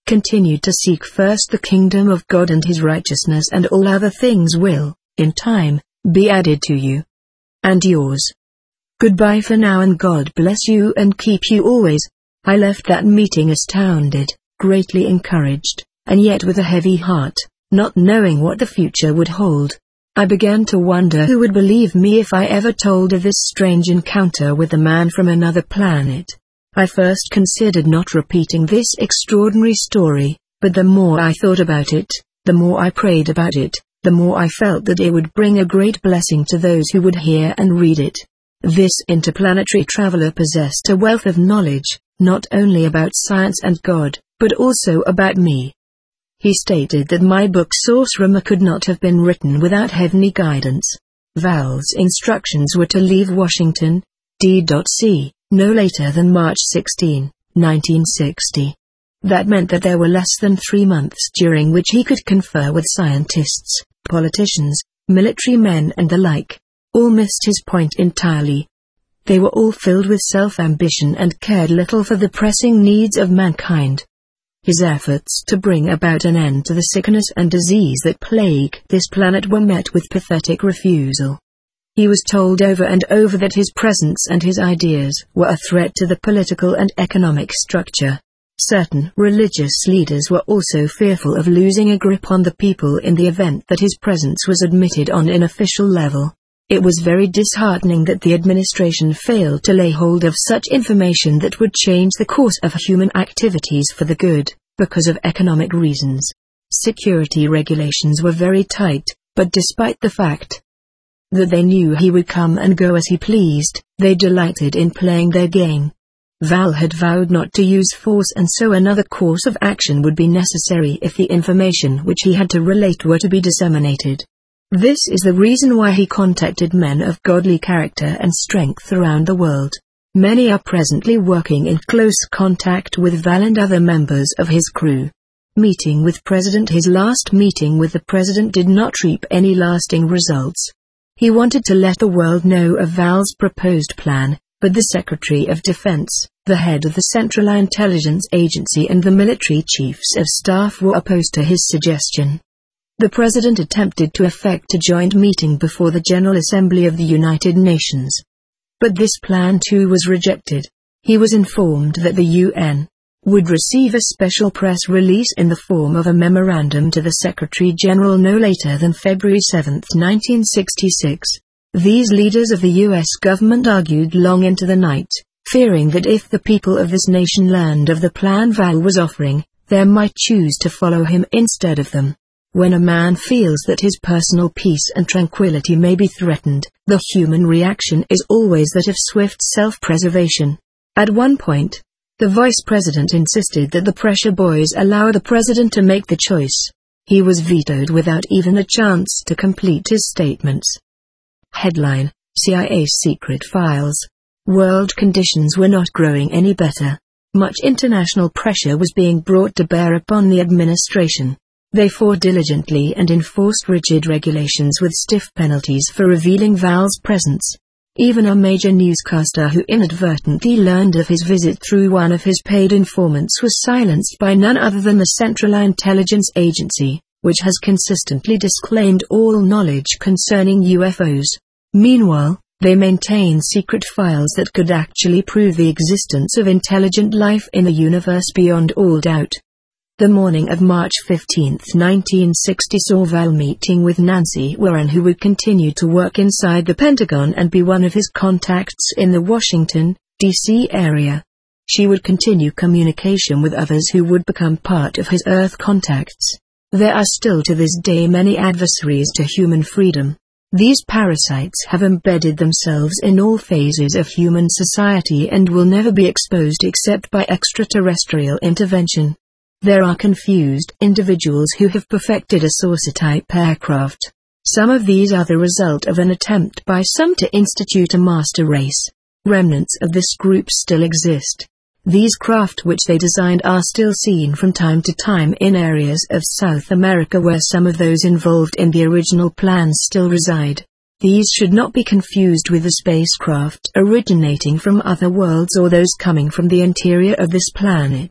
Continue to seek first the kingdom of God and his righteousness, and all other things will, in time, be added to you. And yours. Goodbye for now, and God bless you and keep you always. I left that meeting astounded, greatly encouraged, and yet with a heavy heart, not knowing what the future would hold. I began to wonder who would believe me if I ever told of this strange encounter with a man from another planet. I first considered not repeating this extraordinary story, but the more I thought about it, the more I prayed about it, the more I felt that it would bring a great blessing to those who would hear and read it. This interplanetary traveler possessed a wealth of knowledge, not only about science and God, but also about me. He stated that my book Sorcerer could not have been written without heavenly guidance. Val's instructions were to leave Washington, D.C., no later than March 16, 1960. That meant that there were less than 3 months during which he could confer with scientists, politicians, military men and the like. All missed his point entirely. They were all filled with self-ambition and cared little for the pressing needs of mankind. His efforts to bring about an end to the sickness and disease that plague this planet were met with pathetic refusal. He was told over and over that his presence and his ideas were a threat to the political and economic structure. Certain religious leaders were also fearful of losing a grip on the people in the event that his presence was admitted on an official level. It was very disheartening that the administration failed to lay hold of such information that would change the course of human activities for the good, because of economic reasons. Security regulations were very tight, but despite the fact that they knew he would come and go as he pleased, they delighted in playing their game. Val had vowed not to use force, and so another course of action would be necessary if the information which he had to relate were to be disseminated. This is the reason why he contacted men of godly character and strength around the world. Many are presently working in close contact with Val and other members of his crew. Meeting with President. His last meeting with the President did not reap any lasting results. He wanted to let the world know of Val's proposed plan, but the Secretary of Defense, the head of the Central Intelligence Agency and the military chiefs of staff were opposed to his suggestion. The President attempted to effect a joint meeting before the General Assembly of the United Nations. But this plan too was rejected. He was informed that the UN would receive a special press release in the form of a memorandum to the Secretary General no later than February 7, 1966. These leaders of the U.S. government argued long into the night, fearing that if the people of this nation learned of the plan Val was offering, they might choose to follow him instead of them. When a man feels that his personal peace and tranquility may be threatened, the human reaction is always that of swift self-preservation. At one point, the Vice President insisted that the pressure boys allow the President to make the choice. He was vetoed without even a chance to complete his statements. Headline: CIA Secret Files. World conditions were not growing any better. Much international pressure was being brought to bear upon the administration. They fought diligently and enforced rigid regulations with stiff penalties for revealing Val's presence. Even a major newscaster who inadvertently learned of his visit through one of his paid informants was silenced by none other than the Central Intelligence Agency, which has consistently disclaimed all knowledge concerning UFOs. Meanwhile, they maintain secret files that could actually prove the existence of intelligent life in the universe beyond all doubt. The morning of March 15, 1960 saw Val meeting with Nancy Warren, who would continue to work inside the Pentagon and be one of his contacts in the Washington, D.C. area. She would continue communication with others who would become part of his Earth contacts. There are still to this day many adversaries to human freedom. These parasites have embedded themselves in all phases of human society and will never be exposed except by extraterrestrial intervention. There are confused individuals who have perfected a saucer-type aircraft. Some of these are the result of an attempt by some to institute a master race. Remnants of this group still exist. These craft which they designed are still seen from time to time in areas of South America where some of those involved in the original plans still reside. These should not be confused with the spacecraft originating from other worlds or those coming from the interior of this planet.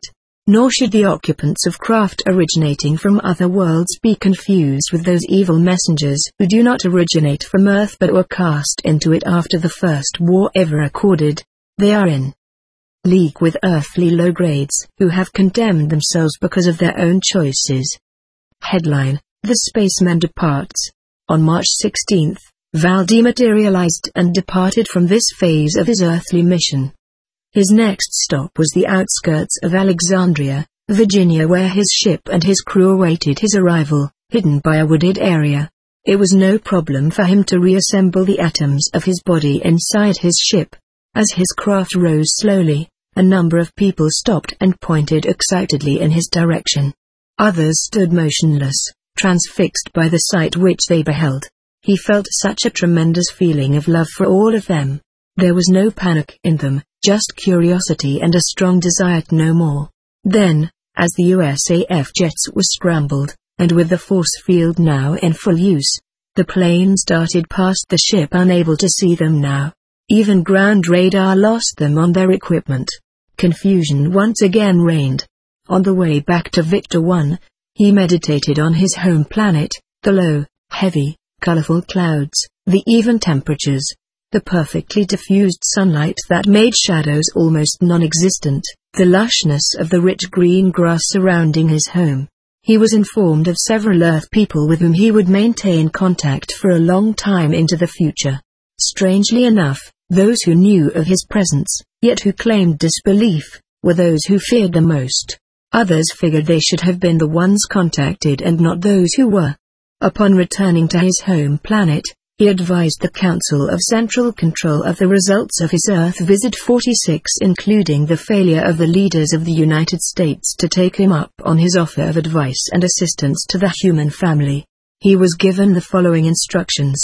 Nor should the occupants of craft originating from other worlds be confused with those evil messengers who do not originate from Earth but were cast into it after the first war ever recorded. They are in league with earthly low grades who have condemned themselves because of their own choices. Headline: The Spaceman Departs. On March 16, Val dematerialized and departed from this phase of his earthly mission. His next stop was the outskirts of Alexandria, Virginia, where his ship and his crew awaited his arrival, hidden by a wooded area. It was no problem for him to reassemble the atoms of his body inside his ship. As his craft rose slowly, a number of people stopped and pointed excitedly in his direction. Others stood motionless, transfixed by the sight which they beheld. He felt such a tremendous feeling of love for all of them. There was no panic in them, just curiosity and a strong desire to know more. Then, as the USAF jets were scrambled, and with the force field now in full use, the planes darted past the ship, unable to see them now. Even ground radar lost them on their equipment. Confusion once again reigned. On the way back to Victor 1, he meditated on his home planet, the low, heavy, colorful clouds, the even temperatures, the perfectly diffused sunlight that made shadows almost non-existent, the lushness of the rich green grass surrounding his home. He was informed of several Earth people with whom he would maintain contact for a long time into the future. Strangely enough, those who knew of his presence, yet who claimed disbelief, were those who feared the most. Others figured they should have been the ones contacted and not those who were. Upon returning to his home planet, he advised the Council of Central Control of the results of his Earth Visit 46, including the failure of the leaders of the United States to take him up on his offer of advice and assistance to the human family. He was given the following instructions.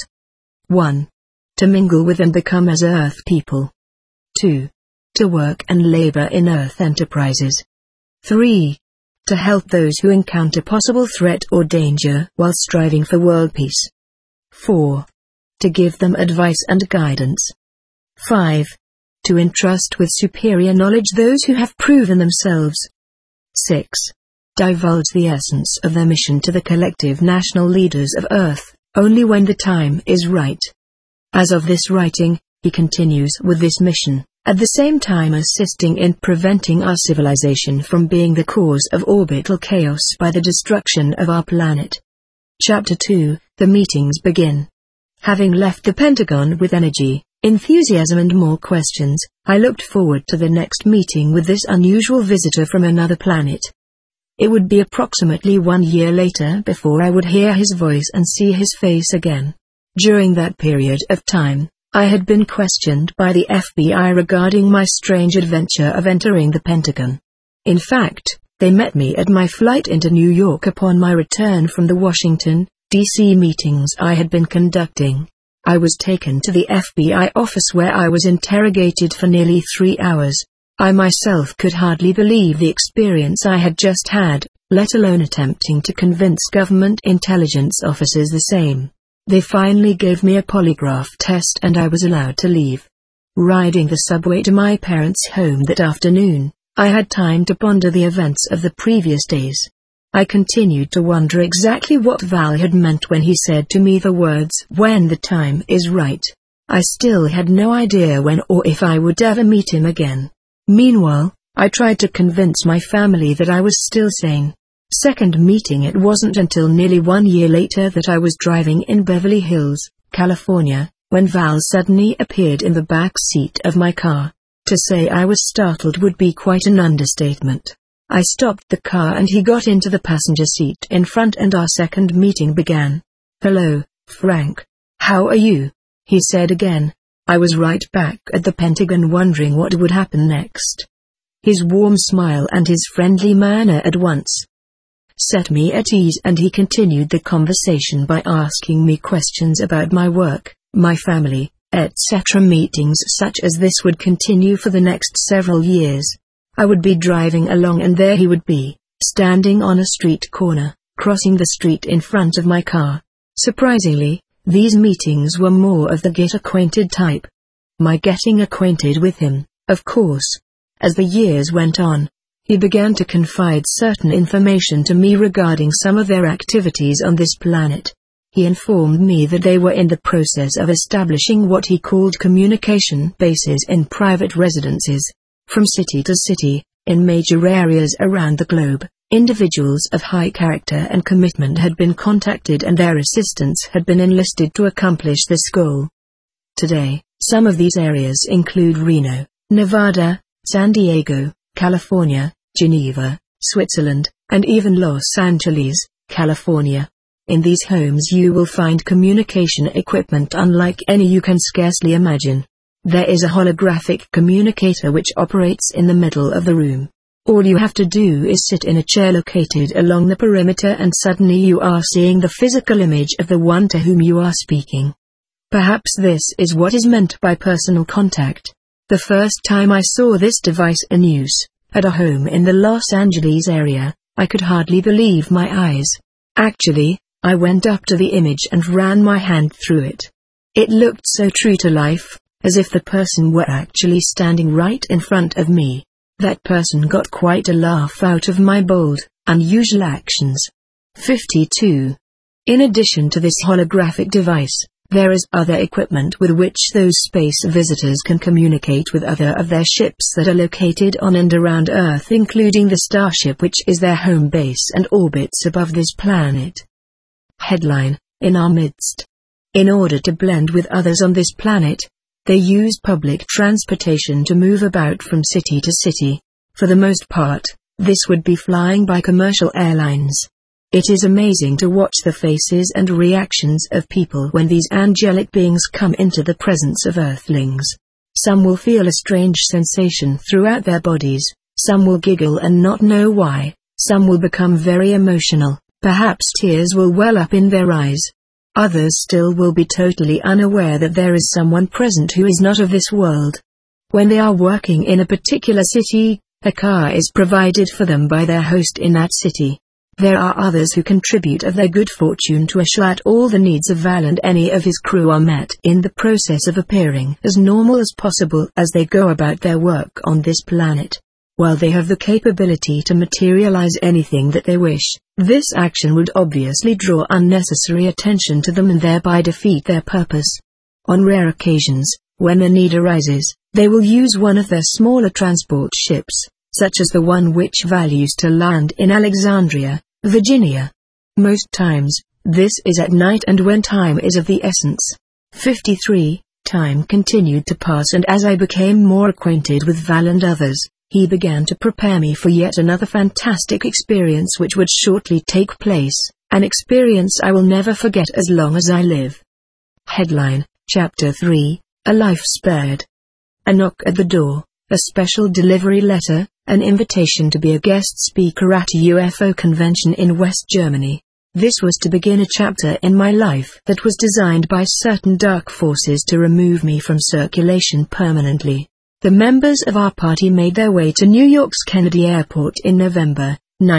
1. To mingle with and become as Earth people. 2. To work and labor in Earth enterprises. 3. To help those who encounter possible threat or danger while striving for world peace. 4. To give them advice and guidance. 5. To entrust with superior knowledge those who have proven themselves. 6. Divulge the essence of their mission to the collective national leaders of Earth, only when the time is right. As of this writing, he continues with this mission, at the same time assisting in preventing our civilization from being the cause of orbital chaos by the destruction of our planet. Chapter 2, The Meetings Begin. Having left the Pentagon with energy, enthusiasm and more questions, I looked forward to the next meeting with this unusual visitor from another planet. It would be approximately 1 year later before I would hear his voice and see his face again. During that period of time, I had been questioned by the FBI regarding my strange adventure of entering the Pentagon. In fact, they met me at my flight into New York upon my return from the Washington, D.C. meetings I had been conducting. I was taken to the FBI office where I was interrogated for nearly 3 hours. I myself could hardly believe the experience I had just had, let alone attempting to convince government intelligence officers the same. They finally gave me a polygraph test and I was allowed to leave. Riding the subway to my parents' home that afternoon, I had time to ponder the events of the previous days. I continued to wonder exactly what Val had meant when he said to me the words, "When the time is right." I still had no idea when or if I would ever meet him again. Meanwhile, I tried to convince my family that I was still sane. Second meeting. It wasn't until nearly 1 year later that I was driving in Beverly Hills, California, when Val suddenly appeared in the back seat of my car. To say I was startled would be quite an understatement. I stopped the car and he got into the passenger seat in front and our second meeting began. "Hello, Frank. How are you?" he said again. I was right back at the Pentagon wondering what would happen next. His warm smile and his friendly manner at once set me at ease, and he continued the conversation by asking me questions about my work, my family, etc. Meetings such as this would continue for the next several years. I would be driving along and there he would be, standing on a street corner, crossing the street in front of my car. Surprisingly, these meetings were more of the get-acquainted type. My getting acquainted with him, of course. As the years went on, he began to confide certain information to me regarding some of their activities on this planet. He informed me that they were in the process of establishing what he called communication bases in private residences. From city to city, in major areas around the globe, individuals of high character and commitment had been contacted and their assistance had been enlisted to accomplish this goal. Today, some of these areas include Reno, Nevada, San Diego, California, Geneva, Switzerland, and even Los Angeles, California. In these homes you will find communication equipment unlike any you can scarcely imagine. There is a holographic communicator which operates in the middle of the room. All you have to do is sit in a chair located along the perimeter and suddenly you are seeing the physical image of the one to whom you are speaking. Perhaps this is what is meant by personal contact. The first time I saw this device in use, at a home in the Los Angeles area, I could hardly believe my eyes. Actually, I went up to the image and ran my hand through it. It looked so true to life, as if the person were actually standing right in front of me. That person got quite a laugh out of my bold, unusual actions. 52. In addition to this holographic device, there is other equipment with which those space visitors can communicate with other of their ships that are located on and around Earth, including the Starship which is their home base and orbits above this planet. Headline: in our midst. In order to blend with others on this planet, they use public transportation to move about from city to city. For the most part, this would be flying by commercial airlines. It is amazing to watch the faces and reactions of people when these angelic beings come into the presence of Earthlings. Some will feel a strange sensation throughout their bodies, some will giggle and not know why, some will become very emotional, perhaps tears will well up in their eyes. Others still will be totally unaware that there is someone present who is not of this world. When they are working in a particular city, a car is provided for them by their host in that city. There are others who contribute of their good fortune to assure that all the needs of Val and any of his crew are met in the process of appearing as normal as possible as they go about their work on this planet. While they have the capability to materialize anything that they wish, this action would obviously draw unnecessary attention to them and thereby defeat their purpose. On rare occasions, when a need arises, they will use one of their smaller transport ships, such as the one which Val used to land in Alexandria, Virginia. Most times, this is at night and when time is of the essence. 53. Time continued to pass and as I became more acquainted with Val and others, he began to prepare me for yet another fantastic experience which would shortly take place, an experience I will never forget as long as I live. Headline: Chapter 3, A Life Spared. A knock at the door, a special delivery letter, an invitation to be a guest speaker at a UFO convention in West Germany. This was to begin a chapter in my life that was designed by certain dark forces to remove me from circulation permanently. The members of our party made their way to New York's Kennedy Airport in November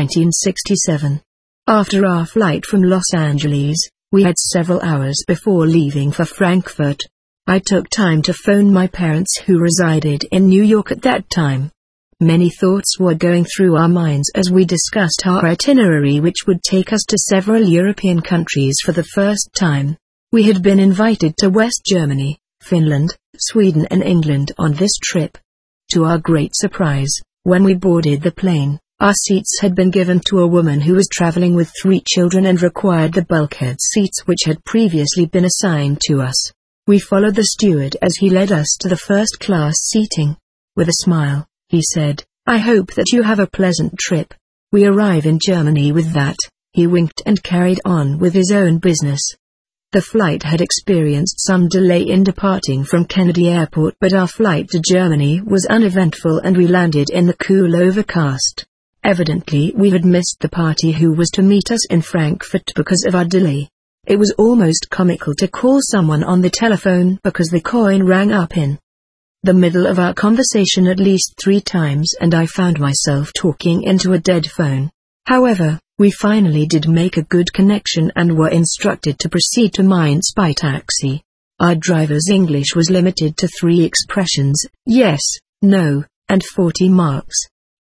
1967. After our flight from Los Angeles, we had several hours before leaving for Frankfurt. I took time to phone my parents who resided in New York at that time. Many thoughts were going through our minds as we discussed our itinerary which would take us to several European countries for the first time. We had been invited to West Germany, Finland, Sweden and England on this trip. To our great surprise, when we boarded the plane, our seats had been given to a woman who was traveling with 3 children and required the bulkhead seats which had previously been assigned to us. We followed the steward as he led us to the first-class seating. With a smile, he said, "I hope that you have a pleasant trip. We arrive in Germany with that." He winked and carried on with his own business. The flight had experienced some delay in departing from Kennedy Airport, but our flight to Germany was uneventful and we landed in the cool overcast. Evidently we had missed the party who was to meet us in Frankfurt because of our delay. It was almost comical to call someone on the telephone because the coin rang up in the middle of our conversation at least 3 times and I found myself talking into a dead phone. However, we finally did make a good connection and were instructed to proceed to Mainz by taxi. Our driver's English was limited to 3 expressions, yes, no, and 40 marks.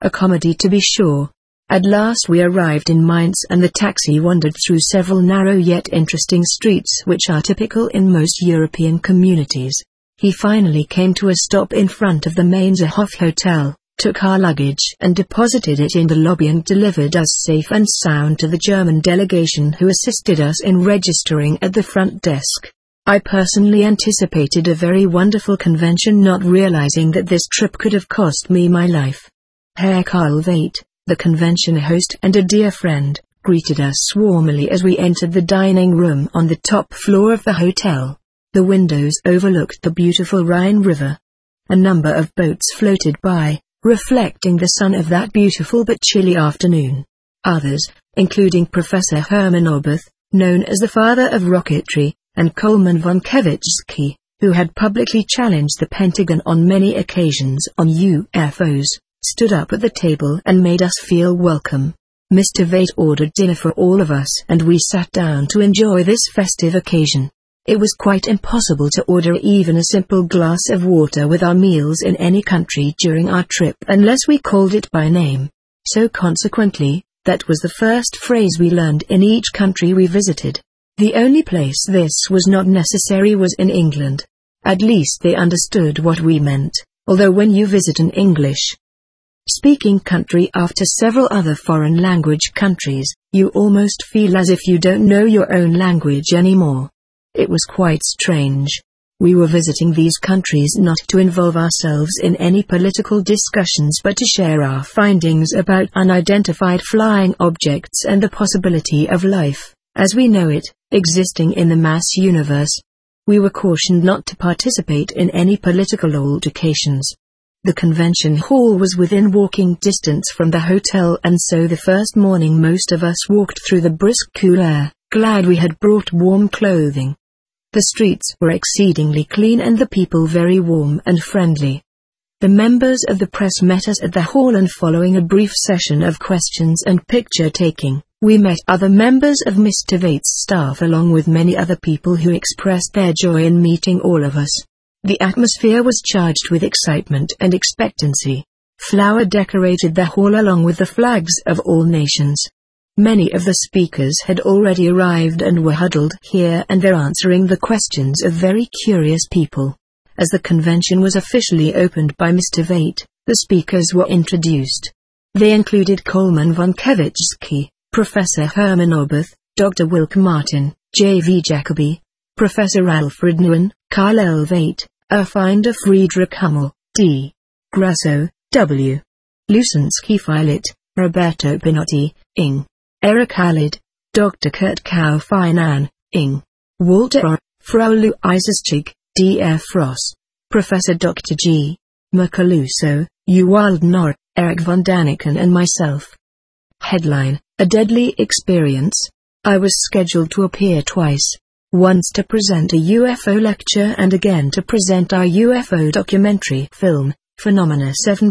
A comedy to be sure. At last we arrived in Mainz and the taxi wandered through several narrow yet interesting streets which are typical in most European communities. He finally came to a stop in front of the Mainzerhof Hotel, took our luggage and deposited it in the lobby and delivered us safe and sound to the German delegation who assisted us in registering at the front desk. I personally anticipated a very wonderful convention, not realizing that this trip could have cost me my life. Herr Karl Veit, the convention host and a dear friend, greeted us swarmily as we entered the dining room on the top floor of the hotel. The windows overlooked the beautiful Rhine River. A number of boats floated by, reflecting the sun of that beautiful but chilly afternoon. Others, including Professor Hermann Oberth, known as the father of rocketry, and Coleman von Kevitsky, who had publicly challenged the Pentagon on many occasions on UFOs, stood up at the table and made us feel welcome. Mr. Veit ordered dinner for all of us and we sat down to enjoy this festive occasion. It was quite impossible to order even a simple glass of water with our meals in any country during our trip unless we called it by name. So consequently, that was the first phrase we learned in each country we visited. The only place this was not necessary was in England. At least they understood what we meant, although when you visit an English-speaking country after several other foreign language countries, you almost feel as if you don't know your own language anymore. It was quite strange. We were visiting these countries not to involve ourselves in any political discussions but to share our findings about unidentified flying objects and the possibility of life, as we know it, existing in the mass universe. We were cautioned not to participate in any political altercations. The convention hall was within walking distance from the hotel, and so the first morning most of us walked through the brisk cool air, glad we had brought warm clothing. The streets were exceedingly clean and the people very warm and friendly. The members of the press met us at the hall, and following a brief session of questions and picture-taking, we met other members of Mr. Veit's staff along with many other people who expressed their joy in meeting all of us. The atmosphere was charged with excitement and expectancy. Flower decorated the hall along with the flags of all nations. Many of the speakers had already arrived and were huddled here and there answering the questions of very curious people. As the convention was officially opened by Mr. Veit, the speakers were introduced. They included Coleman von Kevitsky, Professor Hermann Oberth, Dr. Wilke Martin, J.V. Jacobi, Professor Alfred Nguyen, Karl L. Veit, Erfinder Friedrich Hummel, D. Grasso, W. Lucinski Filet, Roberto Pinotti, Ing. Eric Khalid, Dr. Kurt Kaufmann, Ing. Walter R., Frau Luisaschig, D. F. Ross, Professor Dr. G. Mercaluso, Ewald Knorr, Eric von Daniken and myself. Headline: A Deadly Experience. I was scheduled to appear twice. Once to present a UFO lecture and again to present our UFO documentary film, Phenomena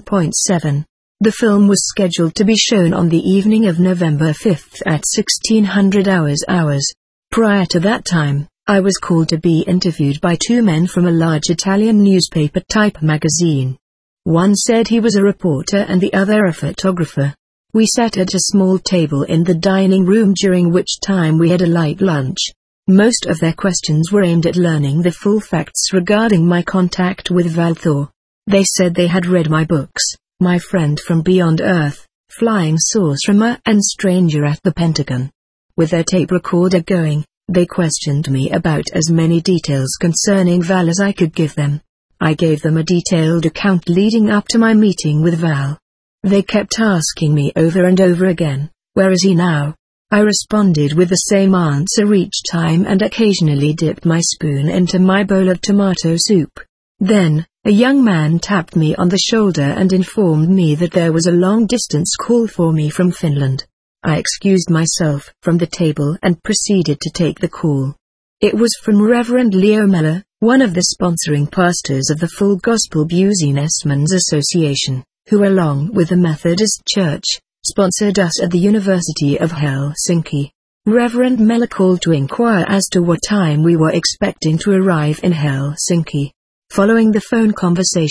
7.7. The film was scheduled to be shown on the evening of November 5 at 1600 hours. Prior to that time, I was called to be interviewed by two men from a large Italian newspaper type magazine. One said he was a reporter and the other a photographer. We sat at a small table in the dining room, during which time we had a light lunch. Most of their questions were aimed at learning the full facts regarding my contact with Val Thor. They said they had read my books, My Friend from Beyond Earth, Flying Saucer and Stranger at the Pentagon. With their tape recorder going, they questioned me about as many details concerning Val as I could give them. I gave them a detailed account leading up to my meeting with Val. They kept asking me over and over again, where is he now? I responded with the same answer each time and occasionally dipped my spoon into my bowl of tomato soup. Then, a young man tapped me on the shoulder and informed me that there was a long-distance call for me from Finland. I excused myself from the table and proceeded to take the call. It was from Reverend Leo Meller, one of the sponsoring pastors of the Full Gospel Businessmen's Association, who along with the Methodist Church, sponsored us at the University of Helsinki. Reverend Meller called to inquire as to what time we were expecting to arrive in Helsinki. Following the phone conversation,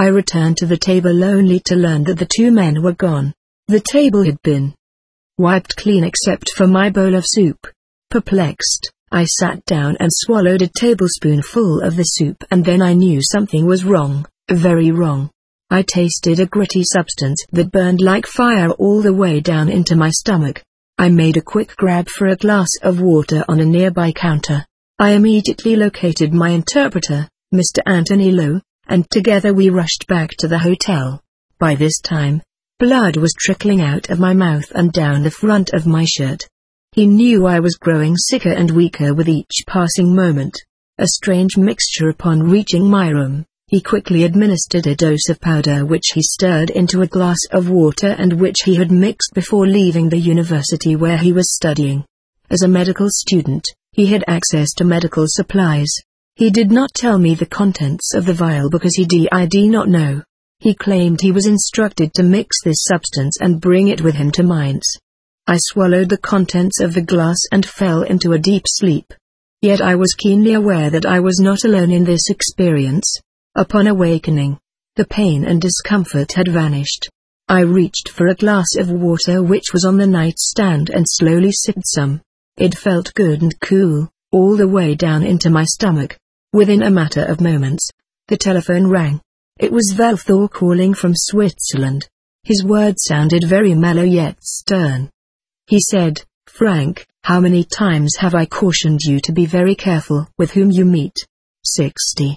I returned to the table only to learn that the two men were gone. The table had been wiped clean except for my bowl of soup. Perplexed, I sat down and swallowed a tablespoonful of the soup, and then I knew something was wrong, very wrong. I tasted a gritty substance that burned like fire all the way down into my stomach. I made a quick grab for a glass of water on a nearby counter. I immediately located my interpreter, Mr. Anthony Lowe, and together we rushed back to the hotel. By this time, blood was trickling out of my mouth and down the front of my shirt. He knew I was growing sicker and weaker with each passing moment. A strange mixture upon reaching my room. He quickly administered a dose of powder which he stirred into a glass of water and which he had mixed before leaving the university where he was studying. As a medical student, he had access to medical supplies. He did not tell me the contents of the vial because he did not know. He claimed he was instructed to mix this substance and bring it with him to Mainz. I swallowed the contents of the glass and fell into a deep sleep. Yet I was keenly aware that I was not alone in this experience. Upon awakening, the pain and discomfort had vanished. I reached for a glass of water which was on the nightstand and slowly sipped some. It felt good and cool, all the way down into my stomach. Within a matter of moments, the telephone rang. It was Valthor calling from Switzerland. His words sounded very mellow yet stern. He said, "Frank, how many times have I cautioned you to be very careful with whom you meet?" 60.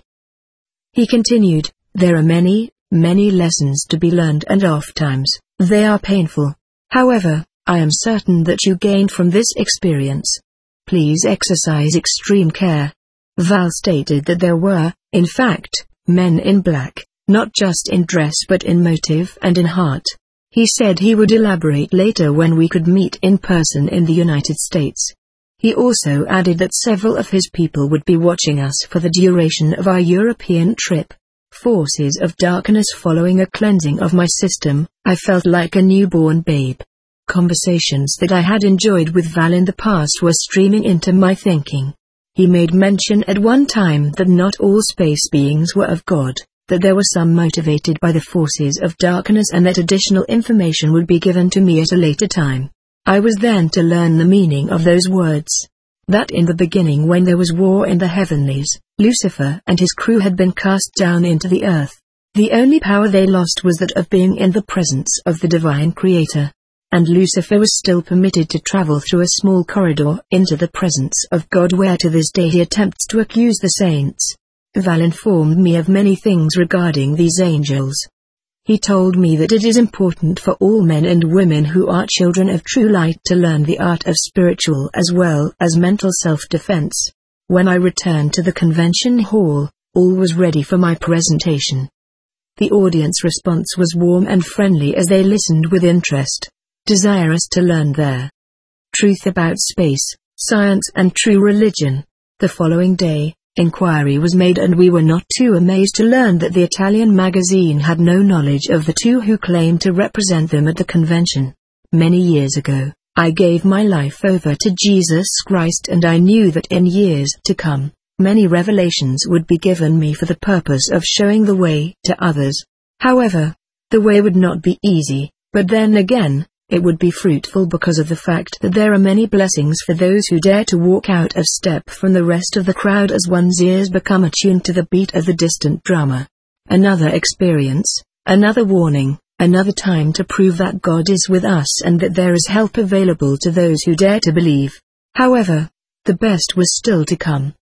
He continued, "There are many, many lessons to be learned and ofttimes, they are painful. However, I am certain that you gained from this experience. Please exercise extreme care." Val stated that there were, in fact, men in black, not just in dress but in motive and in heart. He said he would elaborate later when we could meet in person in the United States. He also added that several of his people would be watching us for the duration of our European trip. Forces of darkness. Following a cleansing of my system, I felt like a newborn babe. Conversations that I had enjoyed with Val in the past were streaming into my thinking. He made mention at one time that not all space beings were of God, that there were some motivated by the forces of darkness, and that additional information would be given to me at a later time. I was then to learn the meaning of those words. That in the beginning, when there was war in the heavenlies, Lucifer and his crew had been cast down into the earth. The only power they lost was that of being in the presence of the divine creator. And Lucifer was still permitted to travel through a small corridor into the presence of God, where to this day he attempts to accuse the saints. Val informed me of many things regarding these angels. He told me that it is important for all men and women who are children of true light to learn the art of spiritual as well as mental self-defense. When I returned to the convention hall, all was ready for my presentation. The audience response was warm and friendly as they listened with interest, desirous to learn their truth about space, science and true religion. The following day, inquiry was made, and we were not too amazed to learn that the Italian magazine had no knowledge of the two who claimed to represent them at the convention. Many years ago, I gave my life over to Jesus Christ, and I knew that in years to come, many revelations would be given me for the purpose of showing the way to others. However, the way would not be easy, but then again, it would be fruitful because of the fact that there are many blessings for those who dare to walk out of step from the rest of the crowd as one's ears become attuned to the beat of the distant drummer. Another experience, another warning, another time to prove that God is with us and that there is help available to those who dare to believe. However, the best was still to come.